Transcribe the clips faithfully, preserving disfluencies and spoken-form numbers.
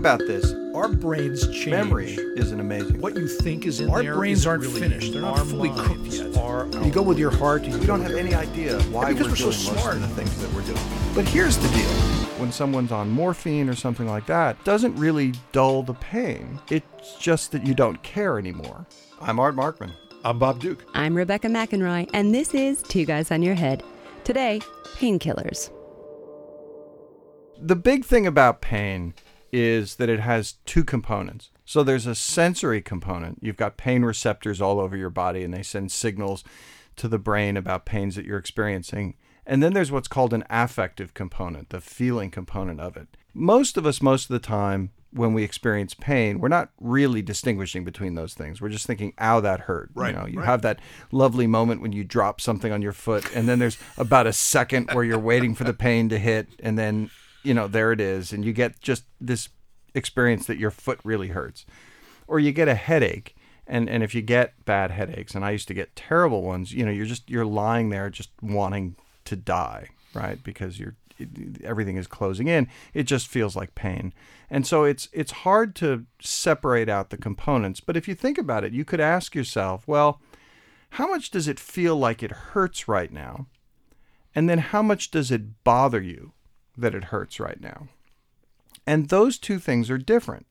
about this. Our brains change. Memory isn't amazing. What you think is in Our there brains isn't aren't really finished. They're not our fully mind cooked yet. yet. Our, you go with your heart. You We don't have any idea why because we're, we're so doing most smart. of the things that we're doing. But here's the deal. When someone's on morphine or something like that, it doesn't really dull the pain. It's just that you don't care anymore. I'm Art Markman. I'm Bob Duke. I'm Rebecca McEnroy, and this is Two Guys on Your Head. Today, painkillers. The big thing about pain is that it has two components. So there's a sensory component. You've got pain receptors all over your body, and they send signals to the brain about pains that you're experiencing. And then there's what's called an affective component, the feeling component of it. Most of us, most of the time, when we experience pain, we're not really distinguishing between those things. We're just thinking, ow, that hurt. Right, You know, you right. have that lovely moment when you drop something on your foot, and then there's about a second where you're waiting for the pain to hit, and then, you know, there it is, and you get just this experience that your foot really hurts. Or you get a headache, and, and if you get bad headaches, and I used to get terrible ones, you know, you're just, you're lying there just wanting to die, right? Because you're, everything is closing in. It just feels like pain. And so it's it's hard to separate out the components. But if you think about it, you could ask yourself, well, how much does it feel like it hurts right now? And then how much does it bother you that it hurts right now? And those two things are different.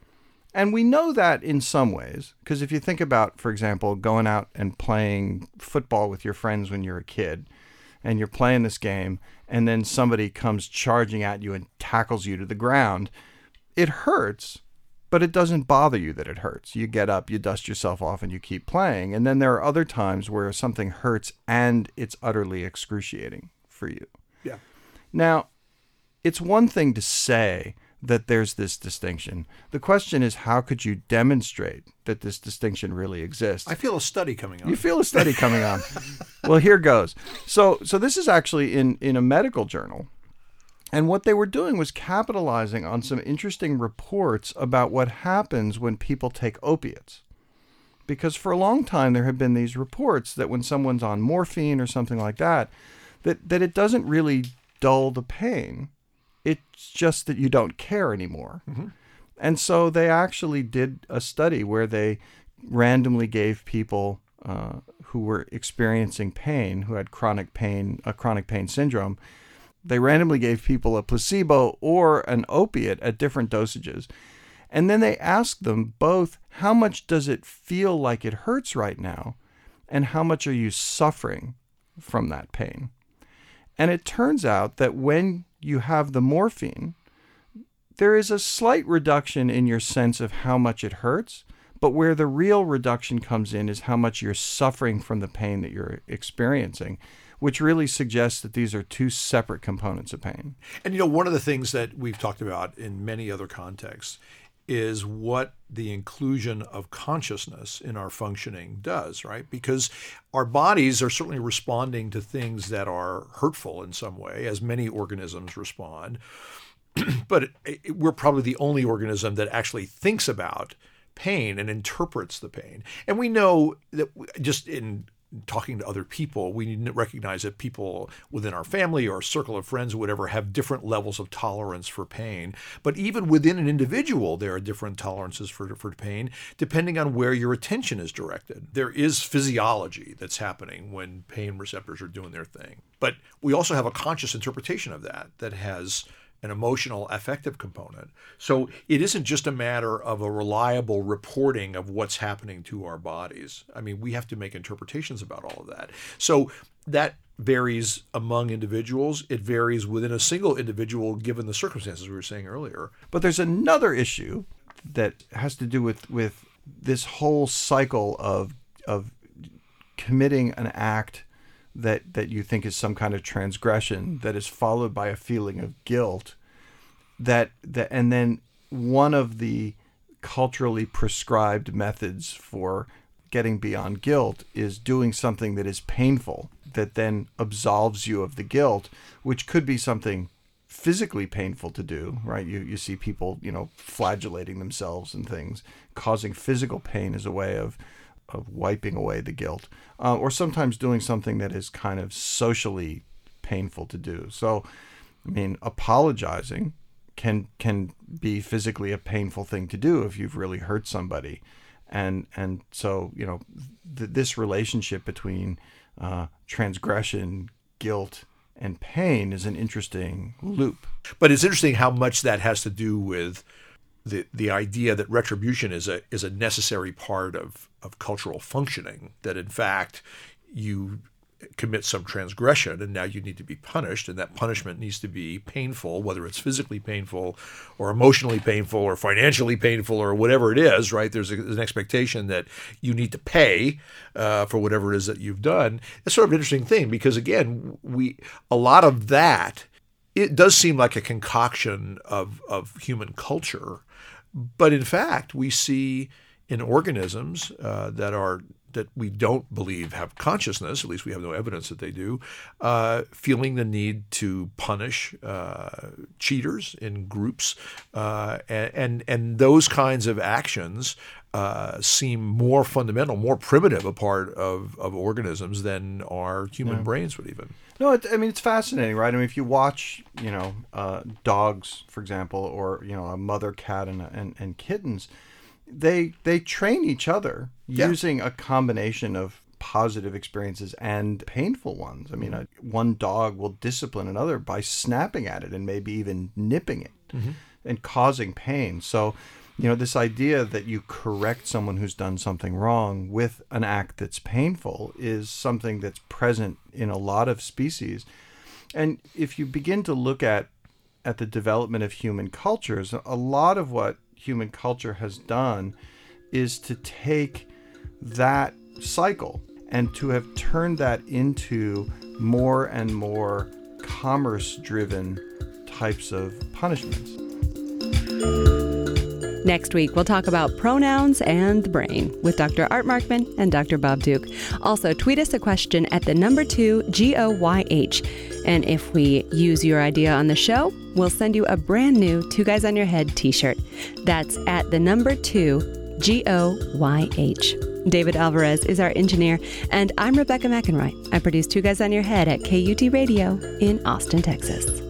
And we know that in some ways, because if you think about, for example, going out and playing football with your friends when you're a kid, and you're playing this game, and then somebody comes charging at you and tackles you to the ground, it hurts, but it doesn't bother you that it hurts. You get up, you dust yourself off, and you keep playing. And then there are other times where something hurts and it's utterly excruciating for you. Yeah. Now, it's one thing to say that there's this distinction. The question is, how could you demonstrate that this distinction really exists? I feel a study coming on. You feel a study coming on. Well, here goes. So so this is actually in, in a medical journal. And what they were doing was capitalizing on some interesting reports about what happens when people take opiates. Because for a long time, there have been these reports that when someone's on morphine or something like that, that, that it doesn't really dull the pain. It's just that you don't care anymore. Mm-hmm. And so they actually did a study where they randomly gave people uh, who were experiencing pain, who had chronic pain, a chronic pain syndrome, they randomly gave people a placebo or an opiate at different dosages. And then they asked them both, how much does it feel like it hurts right now? And how much are you suffering from that pain? And it turns out that when you have the morphine, there is a slight reduction in your sense of how much it hurts, but where the real reduction comes in is how much you're suffering from the pain that you're experiencing, which really suggests that these are two separate components of pain. And, you know, one of the things that we've talked about in many other contexts is what the inclusion of consciousness in our functioning does, right? Because our bodies are certainly responding to things that are hurtful in some way, as many organisms respond. But it, it, we're probably the only organism that actually thinks about pain and interprets the pain. And we know that just in talking to other people, we need to recognize that people within our family or circle of friends or whatever have different levels of tolerance for pain. But even within an individual, there are different tolerances for, for pain, depending on where your attention is directed. There is physiology that's happening when pain receptors are doing their thing. But we also have a conscious interpretation of that that has an emotional, affective component. So it isn't just a matter of a reliable reporting of what's happening to our bodies. I mean, we have to make interpretations about all of that. So that varies among individuals. It varies within a single individual given the circumstances we were saying earlier. But there's another issue that has to do with, with this whole cycle of of committing an act that that you think is some kind of transgression that is followed by a feeling of guilt, that that and then one of the culturally prescribed methods for getting beyond guilt is doing something that is painful that then absolves you of the guilt, which could be something physically painful to do, right? You you see people, you know, flagellating themselves and things, causing physical pain as a way of of wiping away the guilt, uh, or sometimes doing something that is kind of socially painful to do. So, I mean, apologizing can can be physically a painful thing to do if you've really hurt somebody. And and so, you know, th- this relationship between uh, transgression, guilt, and pain is an interesting loop. But it's interesting how much that has to do with the the idea that retribution is a is a necessary part of, of cultural functioning, that in fact you commit some transgression and now you need to be punished, and that punishment needs to be painful, whether it's physically painful or emotionally painful or financially painful or whatever it is, right? There's, a, there's an expectation that you need to pay uh, for whatever it is that you've done. It's sort of an interesting thing because, again, we a lot of that, it does seem like a concoction of, of human culture, but in fact, we see in organisms uh, that are that we don't believe have consciousness, at least we have no evidence that they do, uh, feeling the need to punish uh, cheaters in groups. Uh, and, and and those kinds of actions uh, seem more fundamental, more primitive a part of, of organisms than our human yeah. brains would even. No, it, I mean, it's fascinating, right? I mean, if you watch, you know, uh, dogs, for example, or, you know, a mother cat and, and, and kittens, They they train each other yeah. using a combination of positive experiences and painful ones. I mean, a, one dog will discipline another by snapping at it and maybe even nipping it mm-hmm. and causing pain. So, you know, this idea that you correct someone who's done something wrong with an act that's painful is something that's present in a lot of species. And if you begin to look at at the development of human cultures, a lot of what human culture has done is to take that cycle and to have turned that into more and more commerce-driven types of punishments. Next week, we'll talk about pronouns and the brain with Doctor Art Markman and Doctor Bob Duke. Also, tweet us a question at the number two G O Y H. And if we use your idea on the show, we'll send you a brand new Two Guys on Your Head t-shirt. That's at the number two G O Y H. David Alvarez is our engineer, and I'm Rebecca McEnroy. I produce Two Guys on Your Head at K U T Radio in Austin, Texas.